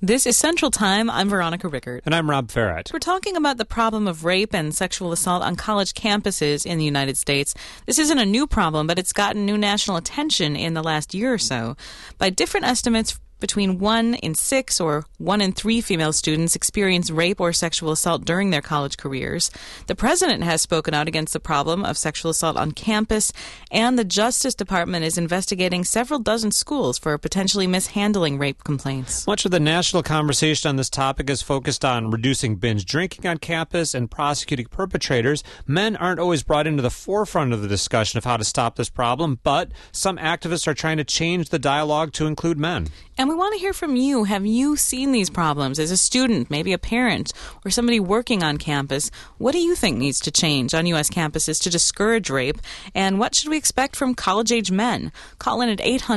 This is Central Time. I'm Veronica Rickert. And I'm Rob Farrett. We're talking about the problem of rape and sexual assault on college campuses in the United States. This isn't a new problem, but it's gotten new national attention in the last year or so. By different estimates, between 1 in 6 or 1 in 3 female students experience rape or sexual assault during their college careers. The president has spoken out against the problem of sexual assault on campus, and the Justice Department is investigating several dozen schools for potentially mishandling rape complaints. Much of the national conversation on this topic is focused on reducing binge drinking on campus and prosecuting perpetrators. Men aren't always brought into the forefront of the discussion of how to stop this problem, but some activists are trying to change the dialogue to include men. And we want to hear from you. Have you seen these problems as a student, maybe a parent, or somebody working on campus? What do you think needs to change on U.S. campuses to discourage rape? And what should we expect from college-age men? Call in at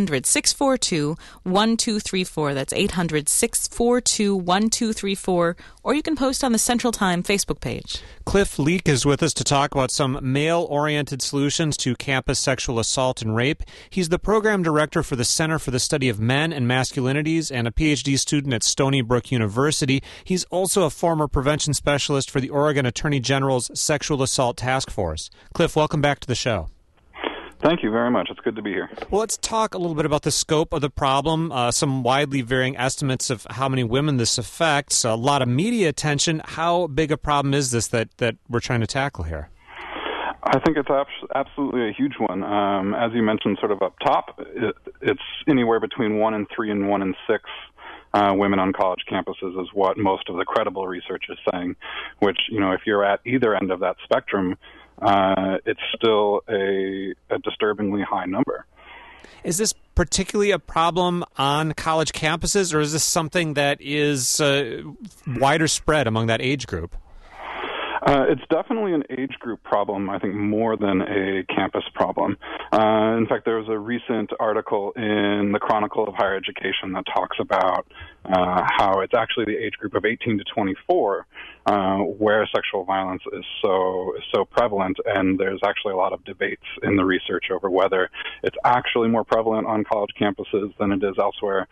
800-642-1234. That's 800-642-1234. Or you can post on the Central Time Facebook page. Cliff Leak is with us to talk about some male-oriented solutions to campus sexual assault and rape. He's the program director for the Center for the Study of Men and Masculinities and a PhD student at Stony Brook University. He's also a former prevention specialist for the Oregon Attorney General's Sexual Assault Task Force. Cliff, welcome back to the show. Thank you very much. It's good to be here. Well, let's talk a little bit about the scope of the problem, some widely varying estimates of how many women this affects, a lot of media attention. How big a problem is this that we're trying to tackle here? I think it's absolutely a huge one. As you mentioned sort of up top, it's anywhere between 1 in 3 and 1 in 6 women on college campuses is what most of the credible research is saying, which, if you're at either end of that spectrum, it's still a disturbingly high number. Is this particularly a problem on college campuses, or is this something that is wider spread among that age group? It's definitely an age group problem, I think, more than a campus problem. In fact, there was a recent article in the Chronicle of Higher Education that talks about how it's actually the age group of 18 to 24 where sexual violence is so prevalent, and there's actually a lot of debates in the research over whether it's actually more prevalent on college campuses than it is elsewhere.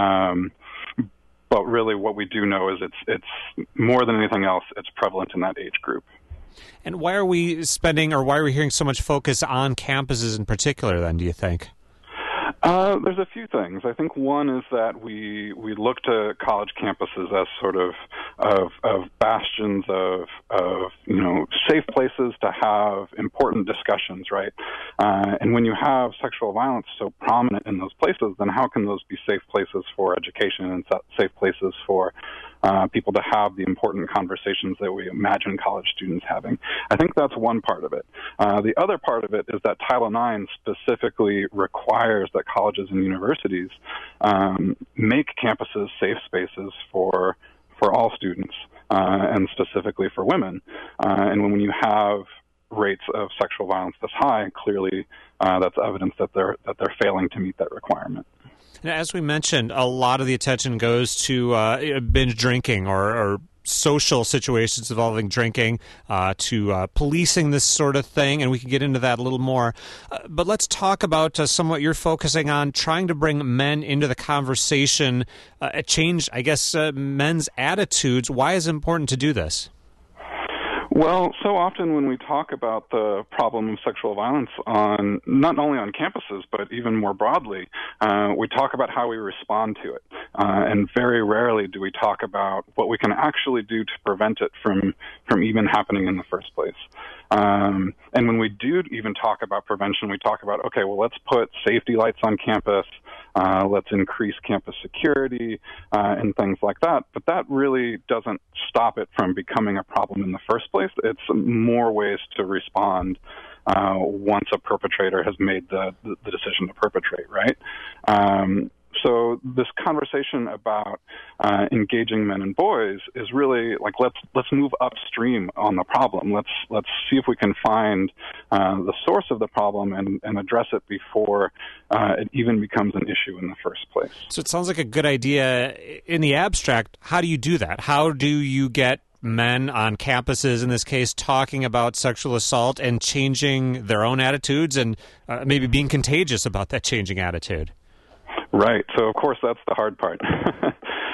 But really what we do know is it's more than anything else, it's prevalent in that age group. And why are we hearing so much focus on campuses in particular then, do you think? There's a few things. I think one is that we look to college campuses as sort of bastions of safe places to have important discussions, right? And when you have sexual violence so prominent in those places, then how can those be safe places for education and safe places for people to have the important conversations that we imagine college students having? I think that's one part of it. The other part of it is that Title IX specifically requires that colleges and universities make campuses safe spaces for all students, and specifically for women. And when you have rates of sexual violence this high, clearly that's evidence that they're failing to meet that requirement. As we mentioned, a lot of the attention goes to binge drinking or social situations involving drinking, to policing this sort of thing, and we can get into that a little more. But let's talk about somewhat you're focusing on trying to bring men into the conversation, change, I guess, men's attitudes. Why is it important to do this? Well, so often when we talk about the problem of sexual violence on not only on campuses but even more broadly, we talk about how we respond to it, and very rarely do we talk about what we can actually do to prevent it from even happening in the first place. And when we do even talk about prevention, we talk about, okay, well, let's put safety lights on campus, let's increase campus security, and things like that. But that really doesn't stop it from becoming a problem in the first place. It's more ways to respond once a perpetrator has made the decision to perpetrate, right? So this conversation about engaging men and boys is really like let's move upstream on the problem. Let's see if we can find the source of the problem and address it before it even becomes an issue in the first place. So it sounds like a good idea in the abstract. How do you do that? How do you get men on campuses, in this case, talking about sexual assault and changing their own attitudes and maybe being contagious about that changing attitude? Right. So, of course, that's the hard part.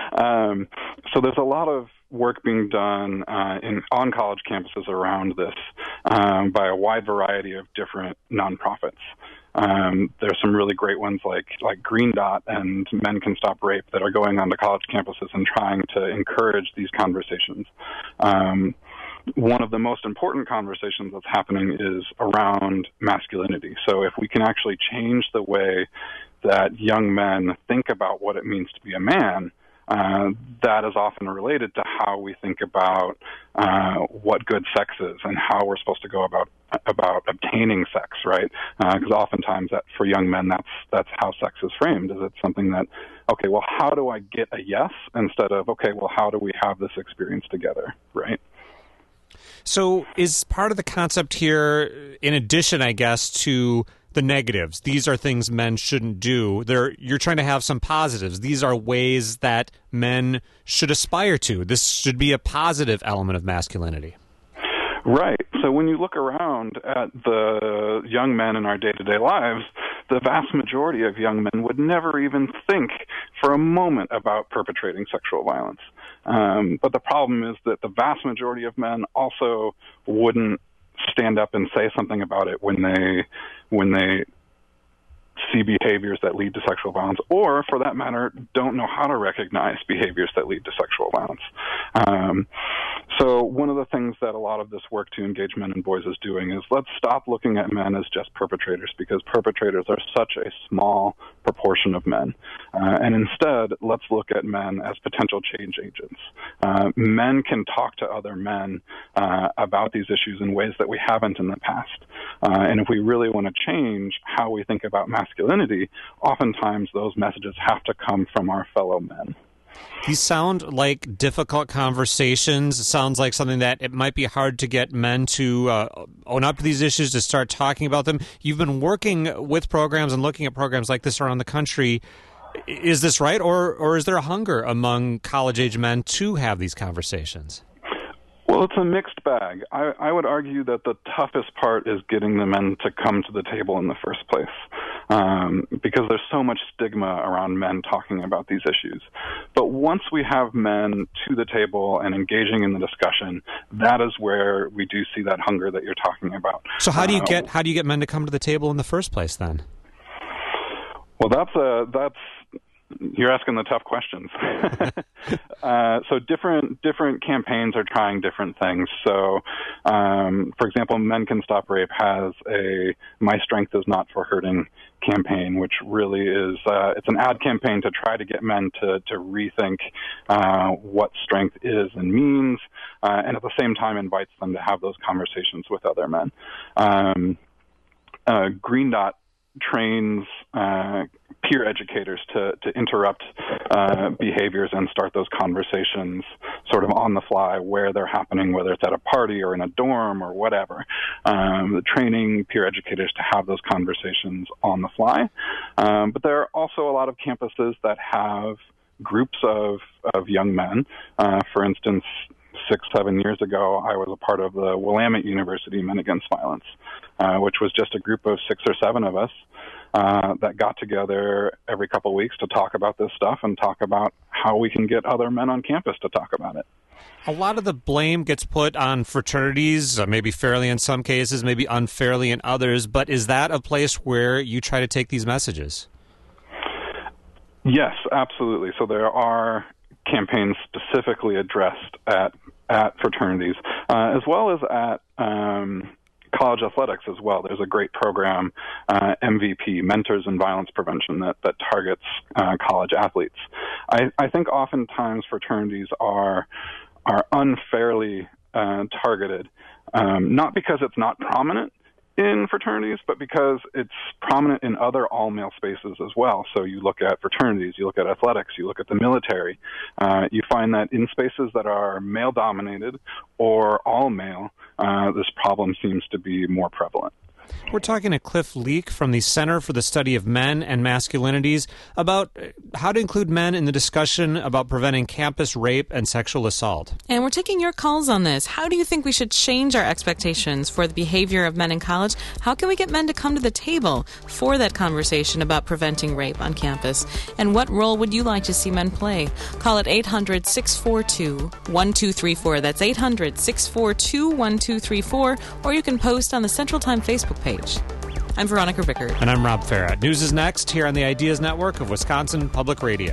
So there's a lot of work being done on college campuses around this by a wide variety of different nonprofits. There's some really great ones like Green Dot and Men Can Stop Rape that are going onto college campuses and trying to encourage these conversations. One of the most important conversations that's happening is around masculinity. So if we can actually change the way that young men think about what it means to be a man, that is often related to how we think about what good sex is and how we're supposed to go about obtaining sex, right? Because oftentimes for young men, that's how sex is framed. Is it something that, okay, well, how do I get a yes instead of, okay, well, how do we have this experience together, right? So is part of the concept here, in addition, I guess, to the negatives, these are things men shouldn't do, you're trying to have some positives. These are ways that men should aspire to. This should be a positive element of masculinity. Right. So when you look around at the young men in our day-to-day lives, the vast majority of young men would never even think for a moment about perpetrating sexual violence. But the problem is that the vast majority of men also wouldn't stand up and say something about it when they see behaviors that lead to sexual violence, or, for that matter, don't know how to recognize behaviors that lead to sexual violence. So one of the things that a lot of this work to engage men and boys is doing is let's stop looking at men as just perpetrators, because perpetrators are such a small proportion of men. And instead, let's look at men as potential change agents. Men can talk to other men about these issues in ways that we haven't in the past. And if we really want to change how we think about masculinity, oftentimes those messages have to come from our fellow men. These sound like difficult conversations. It sounds like something that it might be hard to get men to own up to these issues, to start talking about them. You've been working with programs and looking at programs like this around the country. Is this right, or is there a hunger among college-age men to have these conversations? Well, it's a mixed bag. I would argue that the toughest part is getting the men to come to the table in the first place, because there's so much stigma around men talking about these issues. But once we have men to the table and engaging in the discussion, that is where we do see that hunger that you're talking about. So how do you get men to come to the table in the first place then? Well, that's you're asking the tough questions. So different campaigns are trying different things. So, for example, Men Can Stop Rape has a "My Strength Is Not for Hurting" campaign, which really is it's an ad campaign to try to get men to rethink what strength is and means, and at the same time invites them to have those conversations with other men. Green Dot trains peer educators to interrupt behaviors and start those conversations sort of on the fly where they're happening, whether it's at a party or in a dorm or whatever. Training peer educators to have those conversations on the fly. But there are also a lot of campuses that have groups of young men. For instance, 6-7 years ago, I was a part of the Willamette University Men Against Violence, which was just a group of 6 or 7 of us that got together every couple of weeks to talk about this stuff and talk about how we can get other men on campus to talk about it. A lot of the blame gets put on fraternities, maybe fairly in some cases, maybe unfairly in others, but is that a place where you try to take these messages? Yes, absolutely. So there are campaigns specifically addressed at fraternities, as well as at college athletics as well. There's a great program, MVP, Mentors in Violence Prevention, that targets college athletes. I think oftentimes fraternities are unfairly targeted, not because it's not prominent in fraternities, but because it's prominent in other all-male spaces as well. So you look at fraternities, you look at athletics, you look at the military. You find that in spaces that are male-dominated or all-male, this problem seems to be more prevalent. We're talking to Cliff Leek from the Center for the Study of Men and Masculinities about how to include men in the discussion about preventing campus rape and sexual assault. And we're taking your calls on this. How do you think we should change our expectations for the behavior of men in college? How can we get men to come to the table for that conversation about preventing rape on campus? And what role would you like to see men play? Call at 800-642-1234. That's 800-642-1234. Or you can post on the Central Time Facebook page. I'm Veronica Rickard. And I'm Rob Farah. News is next here on the Ideas Network of Wisconsin Public Radio.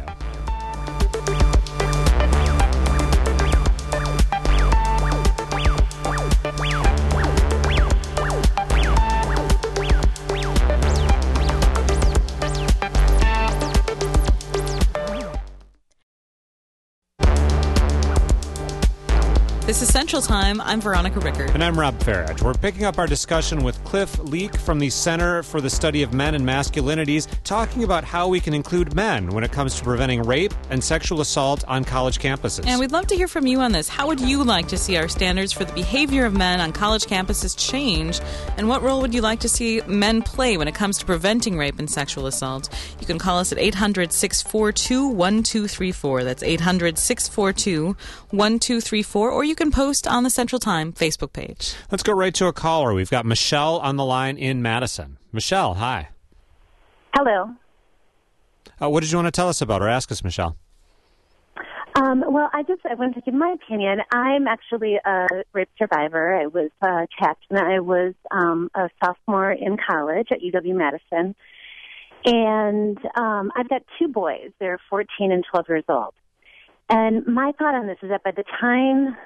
This is Central Time. I'm Veronica Rickard. And I'm Rob Farah. We're picking up our discussion with Cliff Leek from the Center for the Study of Men and Masculinities, talking about how we can include men when it comes to preventing rape and sexual assault on college campuses. And we'd love to hear from you on this. How would you like to see our standards for the behavior of men on college campuses change? And what role would you like to see men play when it comes to preventing rape and sexual assault? You can call us at 800-642-1234. That's 800-642-1234. Or you can post on the Central Time Facebook page. Let's go right to a caller. We've got Michelle on the line in Madison. Michelle, hi. Hello. What did you want to tell us about or ask us, Michelle? Well, I wanted to give my opinion. I'm actually a rape survivor. I was checked, and I was a sophomore in college at UW-Madison. And I've got two boys. They're 14 and 12 years old. And my thought on this is that by the time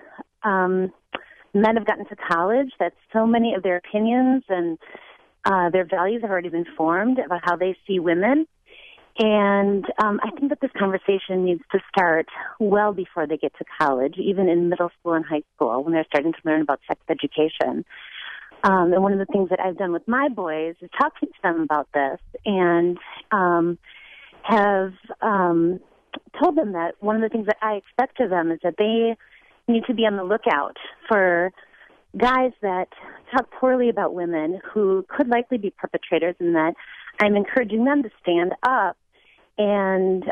men have gotten to college, that so many of their opinions and their values have already been formed about how they see women. And I think that this conversation needs to start well before they get to college, even in middle school and high school, when they're starting to learn about sex education. And one of the things that I've done with my boys is talking to them about this and have told them that one of the things that I expect of them is that they need to be on the lookout for guys that talk poorly about women who could likely be perpetrators, and that I'm encouraging them to stand up and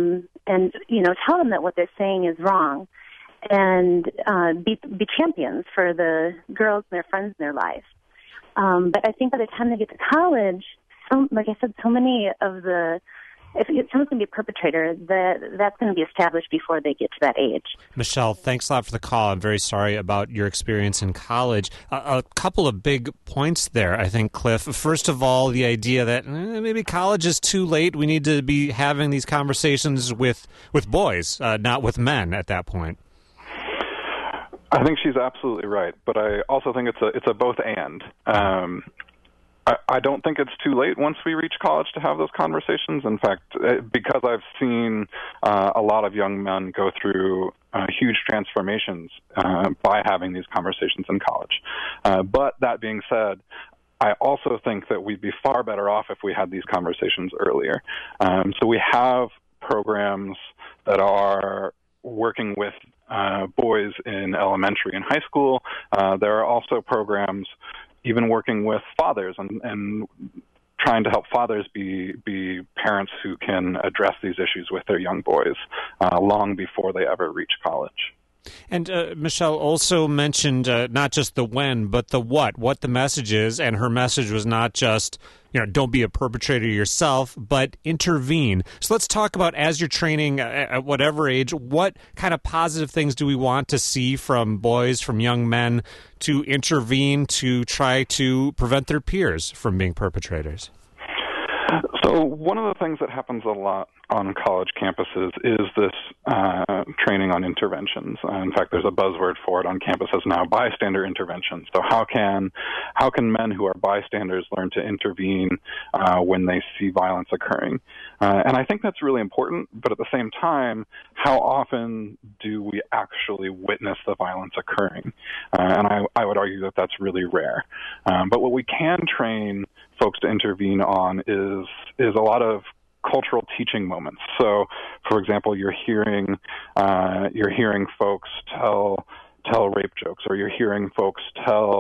tell them that what they're saying is wrong, and be champions for the girls and their friends in their life. But I think by the time they get to college, like I said, so many of the if someone's going to be a perpetrator, that's going to be established before they get to that age. Michelle, thanks a lot for the call. I'm very sorry about your experience in college. A couple of big points there, I think, Cliff. First of all, the idea that maybe college is too late. We need to be having these conversations with boys, not with men at that point. I think she's absolutely right, but I also think it's a both and. I don't think it's too late once we reach college to have those conversations. In fact, because I've seen a lot of young men go through huge transformations by having these conversations in college. But that being said, I also think that we'd be far better off if we had these conversations earlier. So we have programs that are working with boys in elementary and high school. There are also programs even working with fathers and trying to help fathers be parents who can address these issues with their young boys long before they ever reach college. And Michelle also mentioned not just the when, but the what the message is. And her message was not just, don't be a perpetrator yourself, but intervene. So let's talk about, as you're training at whatever age, what kind of positive things do we want to see from boys, from young men, to intervene to try to prevent their peers from being perpetrators? So one of the things that happens a lot on college campuses is this training on interventions. In fact, there's a buzzword for it on campuses now, bystander interventions. So how can men who are bystanders learn to intervene when they see violence occurring? And I think that's really important, but at the same time, how often do we actually witness the violence occurring? And I would argue that that's really rare. But what we can train folks to intervene on is a lot of cultural teaching moments. So, for example, you're hearing folks tell rape jokes, or you're hearing folks tell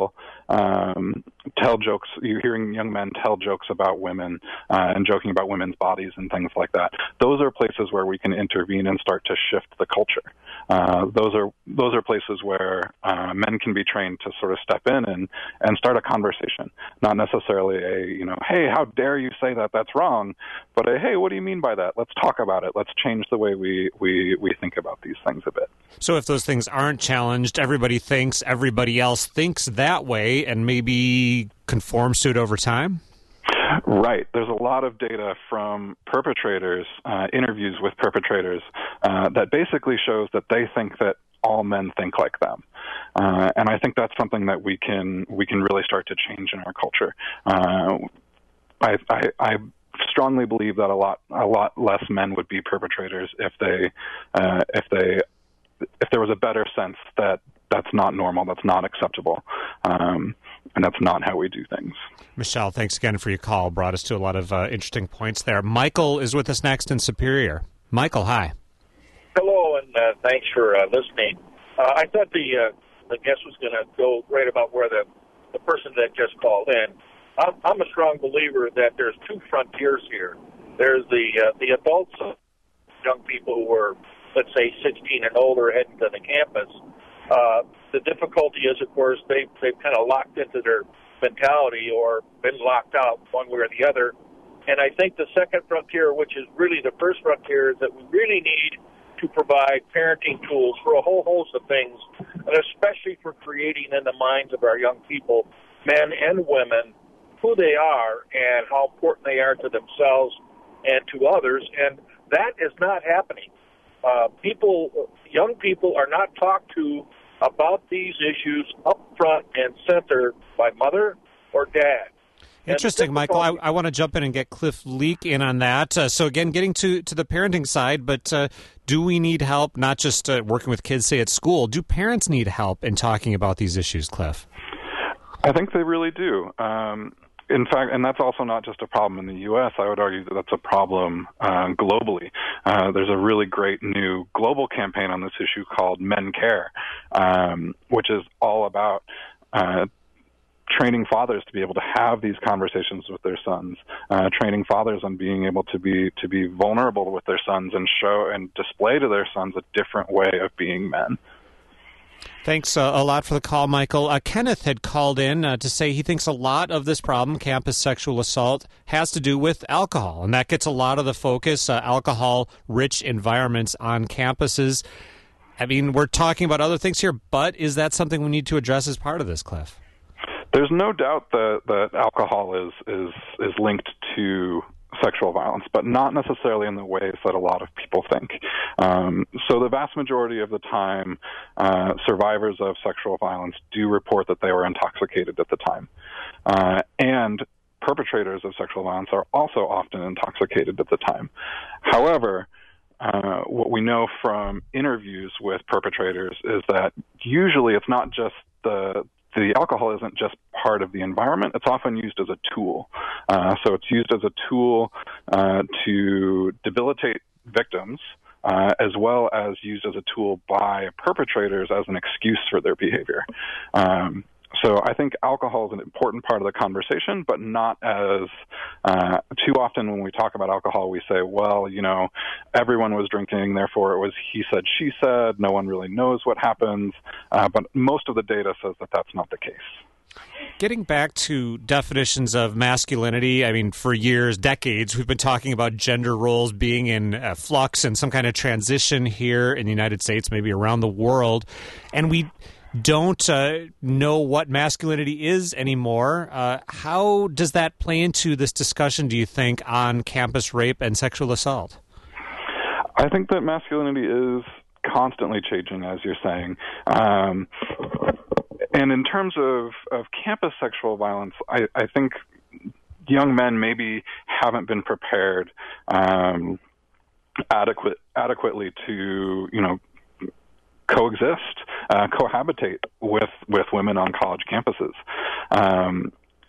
tell jokes. You're hearing young men tell jokes about women and joking about women's bodies and things like that. Those are places where we can intervene and start to shift the culture. Those are places where men can be trained to sort of step in and start a conversation, not necessarily hey, how dare you say that? That's wrong. But hey, what do you mean by that? Let's talk about it. Let's change the way we think about these things a bit. So if those things aren't challenged, everybody thinks everybody else thinks that way and maybe conforms to it over time? Right. There's a lot of data from perpetrators, interviews with perpetrators, that basically shows that they think that all men think like them. And I think that's something that we can really start to change in our culture. I strongly believe that a lot less men would be perpetrators if there was a better sense that that's not normal, that's not acceptable, and that's not how we do things. Michelle, thanks again for your call. Brought us to a lot of interesting points there. Michael is with us next in Superior. Michael, hi. Hello, and thanks for listening. I thought the guest was going to go right about where the person that just called in. I'm a strong believer that there's two frontiers here. There's the adults, young people who are, let's say, 16 and older heading to the campus. The difficulty is, of course, they've kind of locked into their mentality or been locked out one way or the other. And I think the second frontier, which is really the first frontier, is that we really need to provide parenting tools for a whole host of things, and especially for creating in the minds of our young people, men and women, who they are and how important they are to themselves and to others. And that is not happening. Young people are not talked to about these issues up front and center by mother or dad. Interesting, Michael. I want to jump in and get Cliff Leake in on that. So again, getting to the parenting side, but do we need help, not just working with kids, say, at school? Do parents need help in talking about these issues, Cliff? I think they really do. In fact, and that's also not just a problem in the U.S. I would argue that that's a problem globally. There's a really great new global campaign on this issue called Men Care, which is all about training fathers to be able to have these conversations with their sons, training fathers on being able to be vulnerable with their sons and show and display to their sons a different way of being men. Thanks a lot for the call, Michael. Kenneth had called in to say he thinks a lot of this problem, campus sexual assault, has to do with alcohol, and that gets a lot of the focus, alcohol-rich environments on campuses. I mean, we're talking about other things here, but is that something we need to address as part of this, Cliff? There's no doubt that alcohol is linked to sexual violence, but not necessarily in the ways that a lot of people think. So the vast majority of the time, survivors of sexual violence do report that they were intoxicated at the time. And perpetrators of sexual violence are also often intoxicated at the time. However, what we know from interviews with perpetrators is that usually it's not just the alcohol isn't just part of the environment. It's often used as a tool. So it's used as a tool to debilitate victims, as well as used as a tool by perpetrators as an excuse for their behavior. So I think alcohol is an important part of the conversation, but not as too often when we talk about alcohol, we say, well, everyone was drinking, therefore it was he said, she said, no one really knows what happens. But most of the data says that that's not the case. Getting back to definitions of masculinity, I mean, for years, decades, we've been talking about gender roles being in flux and some kind of transition here in the United States, maybe around the world. And we don't know what masculinity is anymore. How does that play into this discussion, do you think, on campus rape and sexual assault? I think that masculinity is constantly changing, as you're saying. And in terms of campus sexual violence, I think young men maybe haven't been prepared adequately to, coexist, cohabitate with women on college campuses.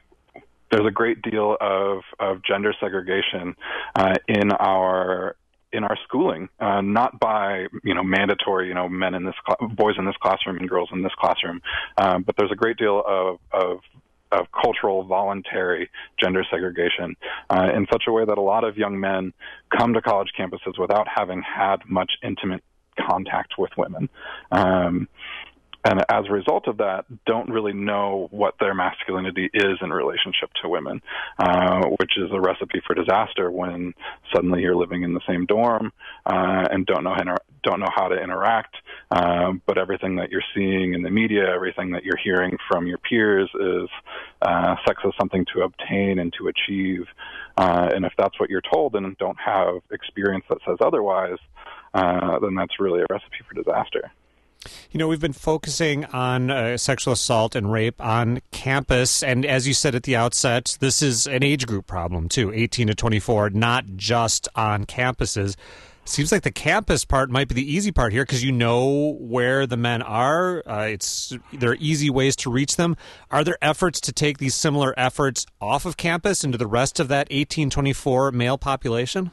There's a great deal of gender segregation in our in our schooling, not by mandatory men in this boys in this classroom and girls in this classroom, but there's a great deal of cultural voluntary gender segregation in such a way that a lot of young men come to college campuses without having had much intimate contact with women. And as a result of that, don't really know what their masculinity is in relationship to women, which is a recipe for disaster when suddenly you're living in the same dorm and don't know how to interact. But everything that you're seeing in the media, everything that you're hearing from your peers is sex is something to obtain and to achieve. And if that's what you're told and don't have experience that says otherwise, then that's really a recipe for disaster. We've been focusing on sexual assault and rape on campus, and as you said at the outset, this is an age group problem too, 18 to 24, not just on campuses. Seems like the campus part might be the easy part here because you know where the men are. There are easy ways to reach them. Are there efforts to take these similar efforts off of campus into the rest of that 18-24 male population?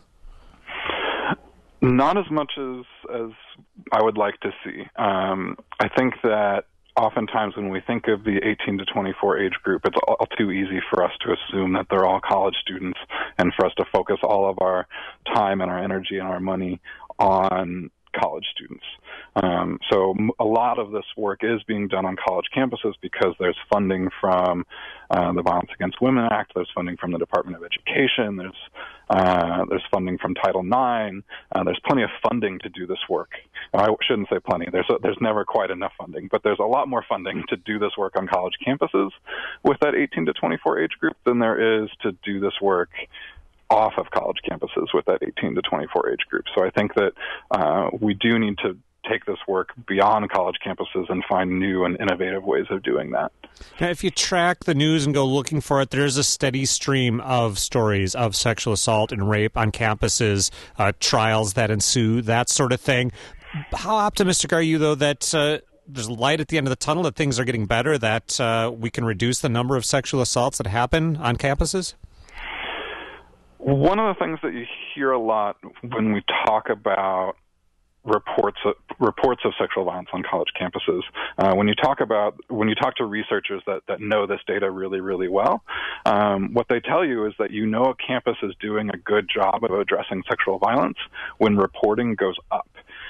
Not as much as I would like to see. I think that oftentimes when we think of the 18 to 24 age group, it's all too easy for us to assume that they're all college students and for us to focus all of our time and our energy and our money on college students. So a lot of this work is being done on college campuses because there's funding from the Violence Against Women Act, there's funding from the Department of Education, there's funding from Title IX, there's plenty of funding to do this work. I shouldn't say plenty, there's never quite enough funding, but there's a lot more funding to do this work on college campuses with that 18 to 24 age group than there is to do this work off of college campuses with that 18 to 24 age group. So I think that we do need to take this work beyond college campuses and find new and innovative ways of doing that. Now, if you track the news and go looking for it, there's a steady stream of stories of sexual assault and rape on campuses, trials that ensue, that sort of thing. How optimistic are you, though, that there's light at the end of the tunnel, that things are getting better, that we can reduce the number of sexual assaults that happen on campuses? One of the things that you hear a lot when we talk about reports of sexual violence on college campuses, when you talk to researchers that know this data really, really well, what they tell you is that a campus is doing a good job of addressing sexual violence when reporting goes up.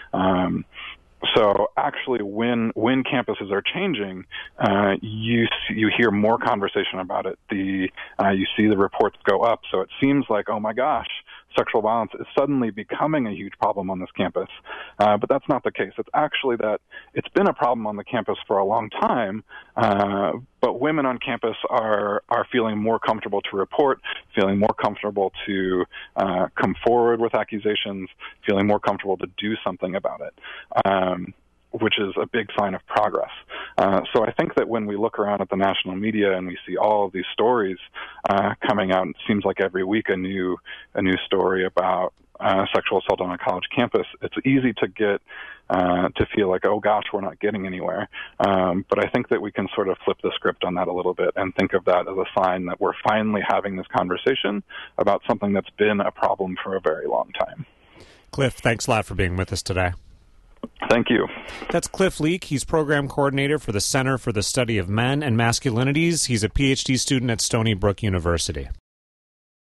So actually, when campuses are changing, you hear more conversation about it. You see the reports go up. So it seems like, oh my gosh, sexual violence is suddenly becoming a huge problem on this campus. But that's not the case. It's actually that it's been a problem on the campus for a long time, but women on campus are feeling more comfortable to report, feeling more comfortable to come forward with accusations, feeling more comfortable to do something about it. Which is a big sign of progress. So I think that when we look around at the national media and we see all of these stories coming out, it seems like every week a new story about sexual assault on a college campus, it's easy to get to feel like, oh gosh, we're not getting anywhere. But I think that we can sort of flip the script on that a little bit and think of that as a sign that we're finally having this conversation about something that's been a problem for a very long time. Cliff, thanks a lot for being with us today. Thank you. That's Cliff Leak. He's program coordinator for the Center for the Study of Men and Masculinities. He's a PhD student at Stony Brook University.